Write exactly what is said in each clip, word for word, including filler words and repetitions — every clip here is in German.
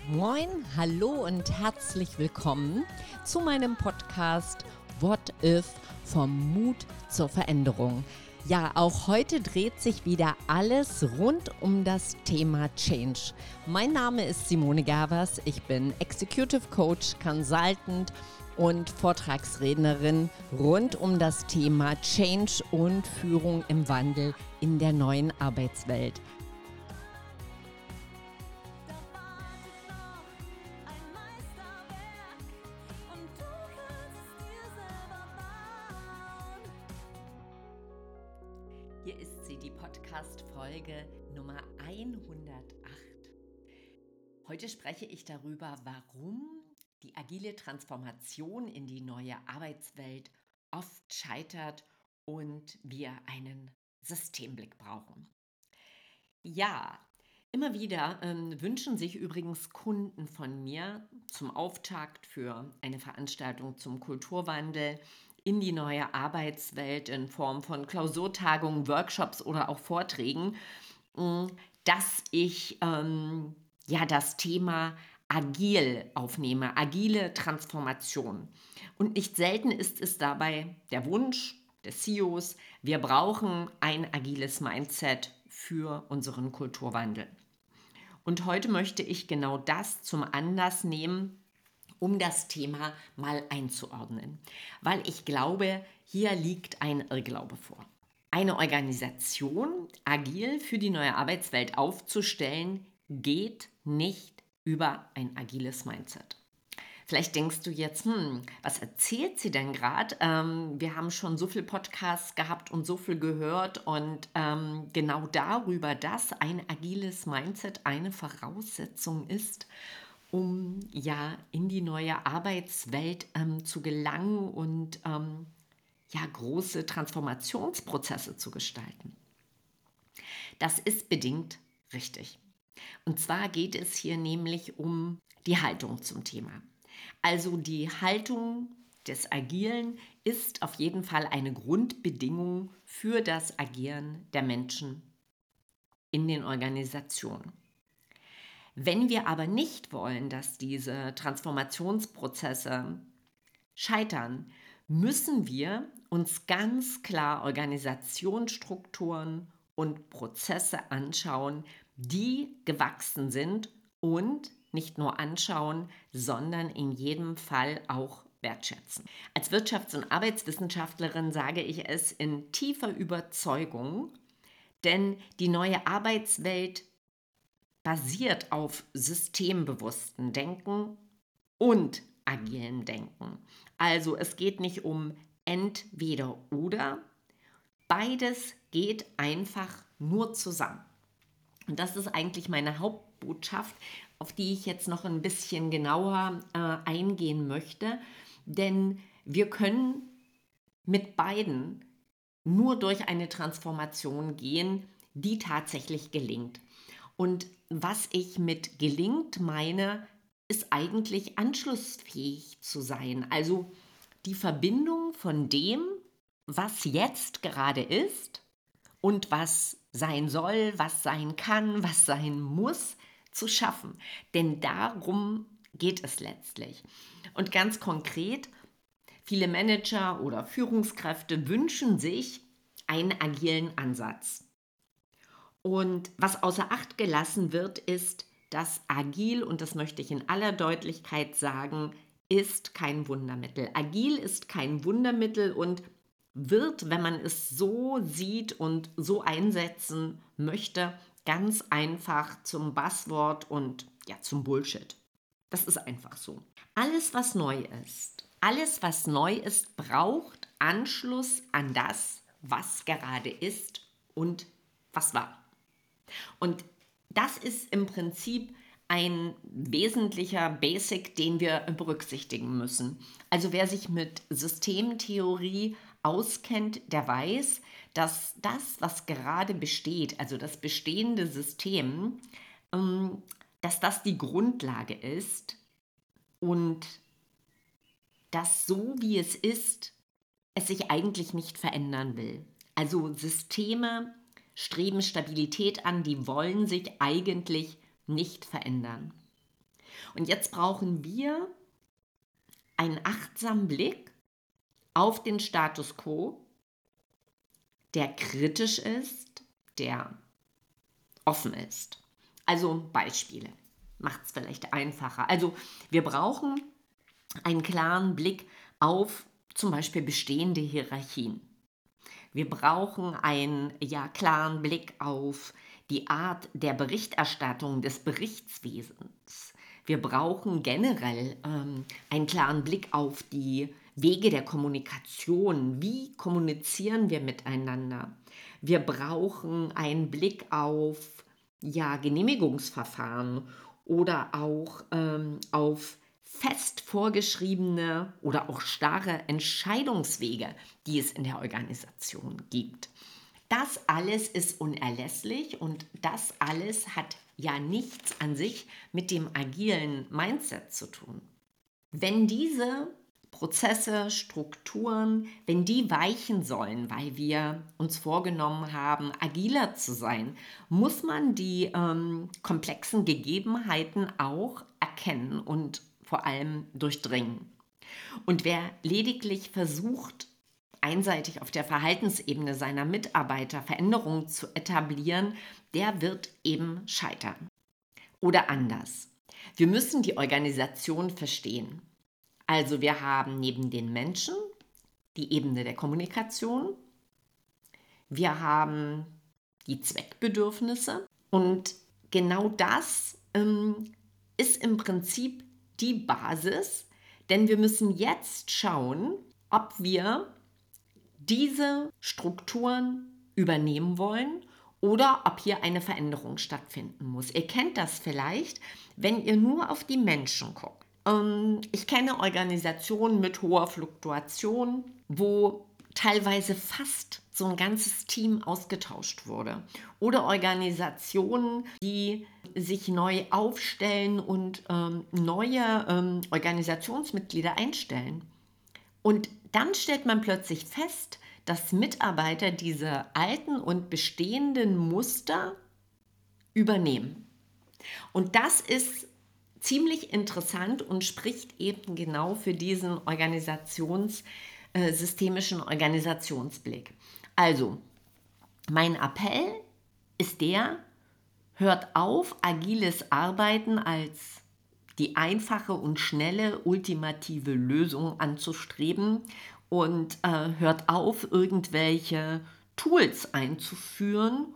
Moin, hallo und herzlich willkommen zu meinem Podcast What If? Vom Mut zur Veränderung. Ja, auch heute dreht sich wieder alles rund um das Thema Change. Mein Name ist Simone Gervers, ich bin Executive Coach, Consultant und Vortragsrednerin rund um das Thema Change und Führung im Wandel in der neuen Arbeitswelt. Hier ist sie, die Podcast-Folge Nummer hundertacht. Heute spreche ich darüber, warum die agile Transformation in die neue Arbeitswelt oft scheitert und wir einen Systemblick brauchen. Ja, immer wieder ähm, wünschen sich übrigens Kunden von mir zum Auftakt für eine Veranstaltung zum Kulturwandel in die neue Arbeitswelt in Form von Klausurtagungen, Workshops oder auch Vorträgen, mh, dass ich ähm, ja das Thema agil aufnehme, agile Transformation. Und nicht selten ist es dabei der Wunsch des C E Os, wir brauchen ein agiles Mindset für unseren Kulturwandel. Und heute möchte ich genau das zum Anlass nehmen, um das Thema mal einzuordnen. Weil ich glaube, hier liegt ein Irrglaube vor. Eine Organisation agil für die neue Arbeitswelt aufzustellen, geht nicht über ein agiles Mindset. Vielleicht denkst du jetzt, hm, was erzählt sie denn gerade? Ähm, wir haben schon so viel Podcasts gehabt und so viel gehört und ähm, genau darüber, dass ein agiles Mindset eine Voraussetzung ist, um ja in die neue Arbeitswelt ähm, zu gelangen und ähm, ja große Transformationsprozesse zu gestalten. Das ist bedingt richtig. Und zwar geht es hier nämlich um die Haltung zum Thema. Also die Haltung des Agilen ist auf jeden Fall eine Grundbedingung für das Agieren der Menschen in den Organisationen. Wenn wir aber nicht wollen, dass diese Transformationsprozesse scheitern, müssen wir uns ganz klar Organisationsstrukturen und Prozesse anschauen, die gewachsen sind und nicht nur anschauen, sondern in jedem Fall auch wertschätzen. Als Wirtschafts- und Arbeitswissenschaftlerin sage ich es in tiefer Überzeugung, denn die neue Arbeitswelt basiert auf systembewusstem Denken und agilen Denken. Also es geht nicht um entweder oder, beides geht einfach nur zusammen. Und das ist eigentlich meine Hauptbotschaft, auf die ich jetzt noch ein bisschen genauer äh, eingehen möchte, denn wir können mit beiden nur durch eine Transformation gehen, die tatsächlich gelingt. Und was ich mit gelingt meine, ist eigentlich anschlussfähig zu sein. Also die Verbindung von dem, was jetzt gerade ist und was sein soll, was sein kann, was sein muss, zu schaffen. Denn darum geht es letztlich. Und ganz konkret, viele Manager oder Führungskräfte wünschen sich einen agilen Ansatz. Und was außer Acht gelassen wird, ist, dass agil, und das möchte ich in aller Deutlichkeit sagen, ist kein Wundermittel. Agil ist kein Wundermittel und wird, wenn man es so sieht und so einsetzen möchte, ganz einfach zum Buzzword und ja, zum Bullshit. Das ist einfach so. Alles, was neu ist, alles, was neu ist, braucht Anschluss an das, was gerade ist und was war. Und das ist im Prinzip ein wesentlicher Basic, den wir berücksichtigen müssen. Also wer sich mit Systemtheorie auskennt, der weiß, dass das, was gerade besteht, also das bestehende System, dass das die Grundlage ist und dass so wie es ist, es sich eigentlich nicht verändern will. Also Systeme streben Stabilität an, die wollen sich eigentlich nicht verändern. Und jetzt brauchen wir einen achtsamen Blick auf den Status quo, der kritisch ist, der offen ist. Also Beispiele, macht es vielleicht einfacher. Also wir brauchen einen klaren Blick auf zum Beispiel bestehende Hierarchien. Wir brauchen einen ja, klaren Blick auf die Art der Berichterstattung des Berichtswesens. Wir brauchen generell ähm, einen klaren Blick auf die Wege der Kommunikation. Wie kommunizieren wir miteinander? Wir brauchen einen Blick auf ja, Genehmigungsverfahren oder auch ähm, auf fest vorgeschriebene oder auch starre Entscheidungswege, die es in der Organisation gibt. Das alles ist unerlässlich und das alles hat ja nichts an sich mit dem agilen Mindset zu tun. Wenn diese Prozesse, Strukturen, wenn die weichen sollen, weil wir uns vorgenommen haben, agiler zu sein, muss man die ähm, komplexen Gegebenheiten auch erkennen und vor allem durchdringen. Und wer lediglich versucht, einseitig auf der Verhaltensebene seiner Mitarbeiter Veränderungen zu etablieren, der wird eben scheitern. Oder anders. Wir müssen die Organisation verstehen. Also wir haben neben den Menschen die Ebene der Kommunikation, wir haben die Zweckbedürfnisse und genau das ähm, ist im Prinzip die Basis, denn wir müssen jetzt schauen, ob wir diese Strukturen übernehmen wollen oder ob hier eine Veränderung stattfinden muss. Ihr kennt das vielleicht, wenn ihr nur auf die Menschen guckt. Ähm, ich kenne Organisationen mit hoher Fluktuation, wo teilweise fast so ein ganzes Team ausgetauscht wurde. Oder Organisationen, die sich neu aufstellen und ähm, neue ähm, Organisationsmitglieder einstellen. Und dann stellt man plötzlich fest, dass Mitarbeiter diese alten und bestehenden Muster übernehmen. Und das ist ziemlich interessant und spricht eben genau für diesen Organisations, äh, systemischen Organisationsblick. Also, mein Appell ist der, hört auf, agiles Arbeiten als die einfache und schnelle ultimative Lösung anzustreben und äh, hört auf, irgendwelche Tools einzuführen,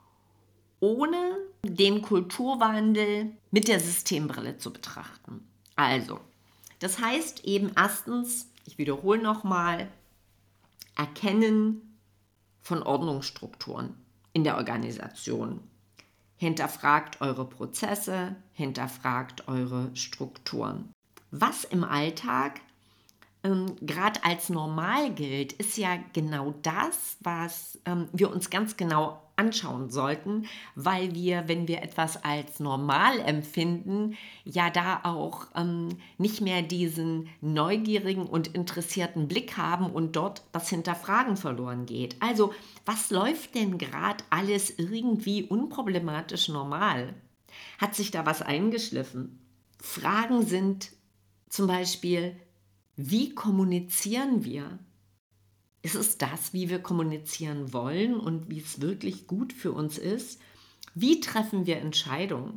ohne den Kulturwandel mit der Systembrille zu betrachten. Also, das heißt eben erstens, ich wiederhole nochmal, Erkennen von Ordnungsstrukturen in der Organisation. Hinterfragt eure Prozesse, hinterfragt eure Strukturen. Was im Alltag ähm, gerade als normal gilt, ist ja genau das, was ähm, wir uns ganz genau anschauen sollten, weil wir, wenn wir etwas als normal empfinden, ja da auch ähm, nicht mehr diesen neugierigen und interessierten Blick haben und dort das Hinterfragen verloren geht. Also, was läuft denn gerade alles irgendwie unproblematisch normal? Hat sich da was eingeschliffen? Fragen sind zum Beispiel, wie kommunizieren wir? Ist es das, wie wir kommunizieren wollen und wie es wirklich gut für uns ist? Wie treffen wir Entscheidungen?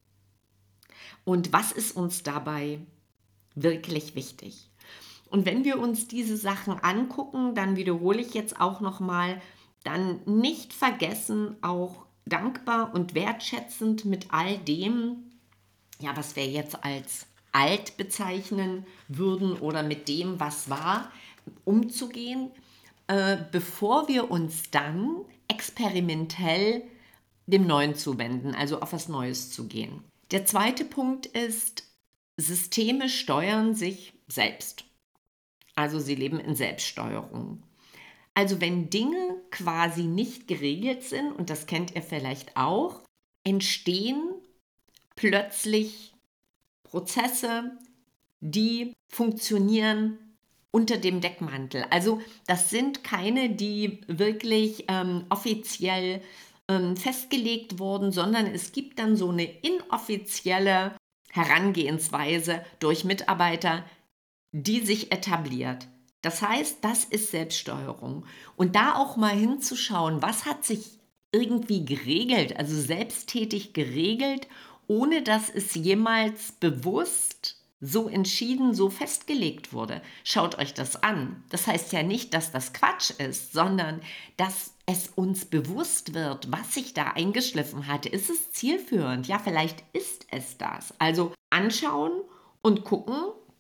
Und was ist uns dabei wirklich wichtig? Und wenn wir uns diese Sachen angucken, dann wiederhole ich jetzt auch nochmal, dann nicht vergessen, auch dankbar und wertschätzend mit all dem, ja, was wir jetzt als alt bezeichnen würden oder mit dem, was war, umzugehen, äh, bevor wir uns dann experimentell dem Neuen zuwenden, also auf was Neues zu gehen. Der zweite Punkt ist, Systeme steuern sich selbst. Also sie leben in Selbststeuerung. Also wenn Dinge quasi nicht geregelt sind, und das kennt ihr vielleicht auch, entstehen plötzlich Prozesse, die funktionieren unter dem Deckmantel. Also das sind keine, die wirklich ähm, offiziell ähm, festgelegt wurden, sondern es gibt dann so eine inoffizielle Herangehensweise durch Mitarbeiter, die sich etabliert. Das heißt, das ist Selbststeuerung. Und da auch mal hinzuschauen, was hat sich irgendwie geregelt, also selbsttätig geregelt, ohne dass es jemals bewusst so entschieden, so festgelegt wurde. Schaut euch das an. Das heißt ja nicht, dass das Quatsch ist, sondern dass es uns bewusst wird, was sich da eingeschliffen hat. Ist es zielführend? Ja, vielleicht ist es das. Also anschauen und gucken,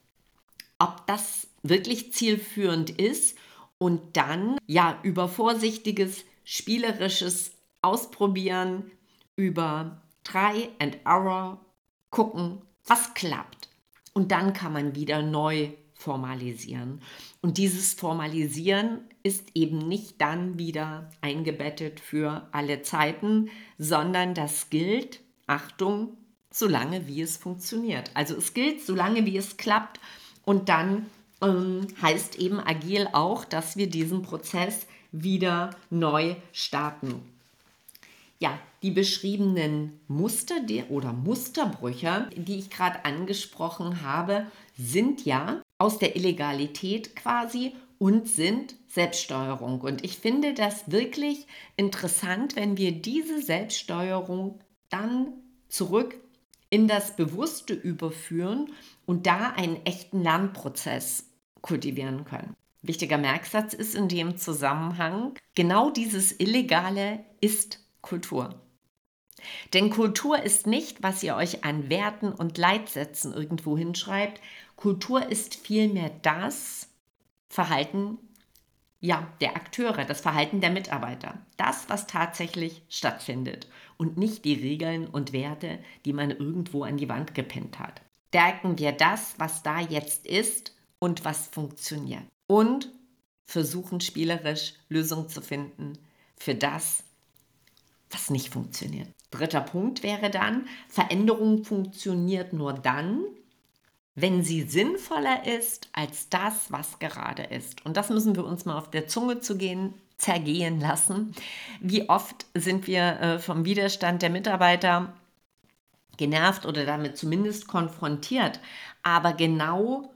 ob das wirklich zielführend ist und dann ja über vorsichtiges, spielerisches Ausprobieren, über Try and Error gucken, was klappt. Und dann kann man wieder neu formalisieren. Und dieses Formalisieren ist eben nicht dann wieder eingebettet für alle Zeiten, sondern das gilt, Achtung, solange wie es funktioniert. Also es gilt, solange wie es klappt. Und dann ähm, heißt eben agil auch, dass wir diesen Prozess wieder neu starten. Ja, die beschriebenen Muster die, oder Musterbrüche, die ich gerade angesprochen habe, sind ja aus der Illegalität quasi und sind Selbststeuerung. Und ich finde das wirklich interessant, wenn wir diese Selbststeuerung dann zurück in das Bewusste überführen und da einen echten Lernprozess kultivieren können. Wichtiger Merksatz ist in dem Zusammenhang, genau dieses Illegale ist Kultur. Denn Kultur ist nicht, was ihr euch an Werten und Leitsätzen irgendwo hinschreibt. Kultur ist vielmehr das Verhalten ja, der Akteure, das Verhalten der Mitarbeiter. Das, was tatsächlich stattfindet und nicht die Regeln und Werte, die man irgendwo an die Wand gepinnt hat. Stärken wir das, was da jetzt ist und was funktioniert. Und versuchen spielerisch Lösungen zu finden für das, was nicht funktioniert. Dritter Punkt wäre dann, Veränderung funktioniert nur dann, wenn sie sinnvoller ist als das, was gerade ist. Und das müssen wir uns mal auf der Zunge zu gehen, zergehen lassen. Wie oft sind wir äh, vom Widerstand der Mitarbeiter genervt oder damit zumindest konfrontiert. Aber genau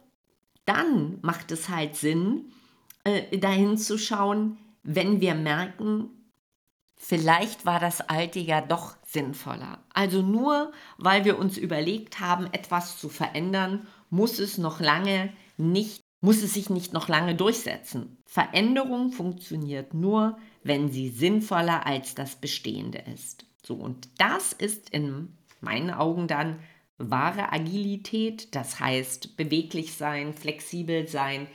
dann macht es halt Sinn, äh, dahin zu schauen, wenn wir merken, vielleicht war das Alte ja doch sinnvoller. Also nur weil wir uns überlegt haben, etwas zu verändern, muss es noch lange nicht, muss es sich nicht noch lange durchsetzen. Veränderung funktioniert nur, wenn sie sinnvoller als das Bestehende ist. So, und das ist in meinen Augen dann wahre Agilität, das heißt beweglich sein, flexibel sein,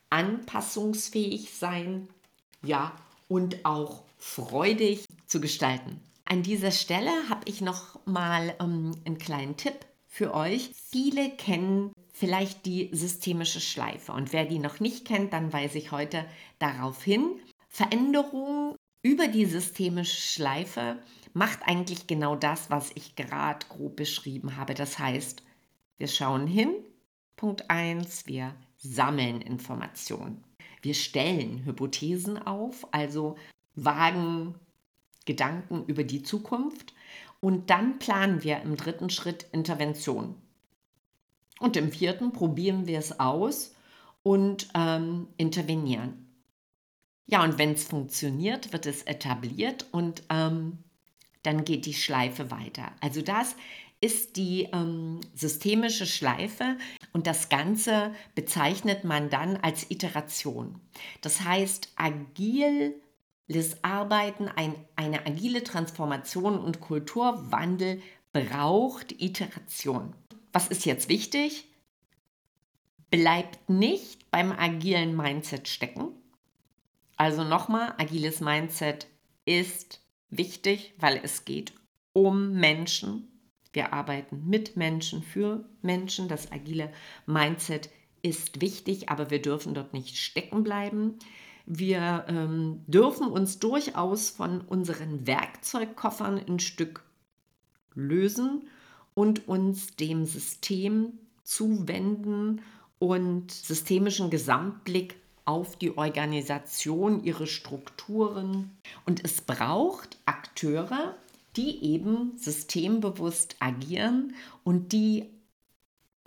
anpassungsfähig sein, ja, und auch freudig zu gestalten. An dieser Stelle habe ich noch mal ähm, einen kleinen Tipp für euch. Viele kennen vielleicht die systemische Schleife und wer die noch nicht kennt, dann weise ich heute darauf hin. Veränderung über die systemische Schleife macht eigentlich genau das, was ich gerade grob beschrieben habe. Das heißt, wir schauen hin, Punkt eins, wir sammeln Informationen. Wir stellen Hypothesen auf, also wagen Gedanken über die Zukunft und dann planen wir im dritten Schritt Intervention. Und im vierten probieren wir es aus und ähm, intervenieren. Ja, und wenn es funktioniert, wird es etabliert und ähm, dann geht die Schleife weiter. Also das ist die ähm, systemische Schleife und das Ganze bezeichnet man dann als Iteration. Das heißt, agiles Arbeiten, ein, eine agile Transformation und Kulturwandel braucht Iteration. Was ist jetzt wichtig? Bleibt nicht beim agilen Mindset stecken. Also nochmal, agiles Mindset ist wichtig, weil es geht um Menschen. Wir arbeiten mit Menschen, für Menschen. Das agile Mindset ist wichtig, aber wir dürfen dort nicht stecken bleiben. Wir ähm, dürfen uns durchaus von unseren Werkzeugkoffern ein Stück lösen und uns dem System zuwenden und systemischen Gesamtblick auf die Organisation, ihre Strukturen. Und es braucht Akteure, die eben systembewusst agieren und die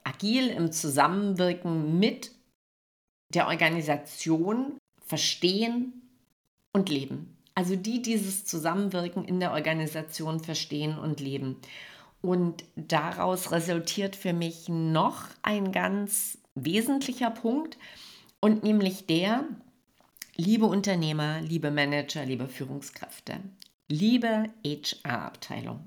agil im Zusammenwirken mit der Organisation verstehen und leben. Also die dieses Zusammenwirken in der Organisation verstehen und leben. Und daraus resultiert für mich noch ein ganz wesentlicher Punkt, und nämlich der, liebe Unternehmer, liebe Manager, liebe Führungskräfte, liebe H R-Abteilung,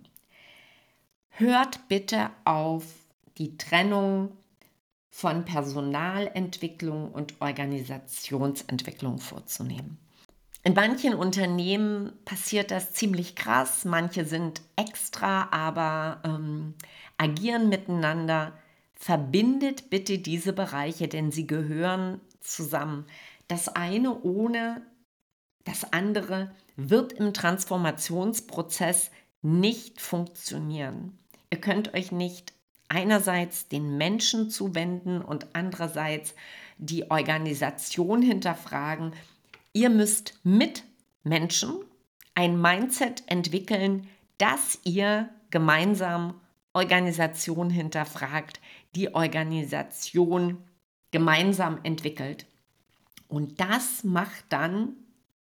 hört bitte auf, die Trennung von Personalentwicklung und Organisationsentwicklung vorzunehmen. In manchen Unternehmen passiert das ziemlich krass, manche sind extra, aber ähm, agieren miteinander. Verbindet bitte diese Bereiche, denn sie gehören zusammen. Das eine ohne das andere wird im Transformationsprozess nicht funktionieren. Ihr könnt euch nicht einerseits den Menschen zuwenden und andererseits die Organisation hinterfragen. Ihr müsst mit Menschen ein Mindset entwickeln, dass ihr gemeinsam Organisation hinterfragt, die Organisation gemeinsam entwickelt. Und das macht dann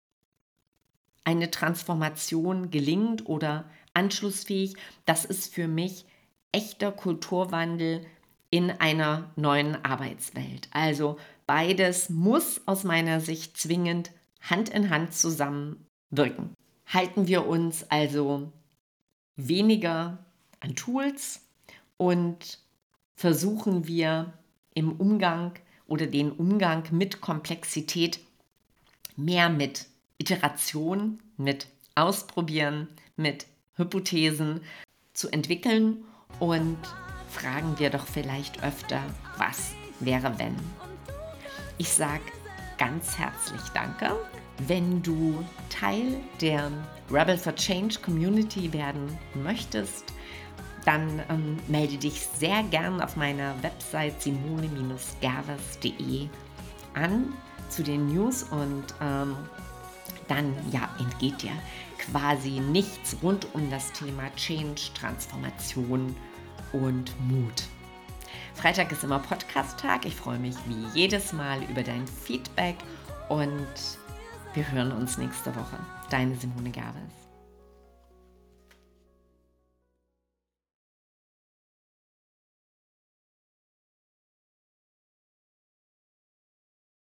eine Transformation gelingend oder anschlussfähig. Das ist für mich echter Kulturwandel in einer neuen Arbeitswelt. Also beides muss aus meiner Sicht zwingend Hand in Hand zusammenwirken. Halten wir uns also weniger an Tools und versuchen wir im Umgang oder den Umgang mit Komplexität mehr mit Iteration, mit Ausprobieren, mit Hypothesen zu entwickeln, und fragen wir doch vielleicht öfter, was wäre wenn. Ich sage ganz herzlich Danke. Wenn du Teil der Rebel for Change Community werden möchtest, dann ähm, melde dich sehr gern auf meiner Website simone gervers punkt de an zu den News, und ähm, dann ja, entgeht dir quasi nichts rund um das Thema Change, Transformation und Mut. Freitag ist immer Podcast-Tag. Ich freue mich wie jedes Mal über dein Feedback und wir hören uns nächste Woche. Deine Simone Gervers.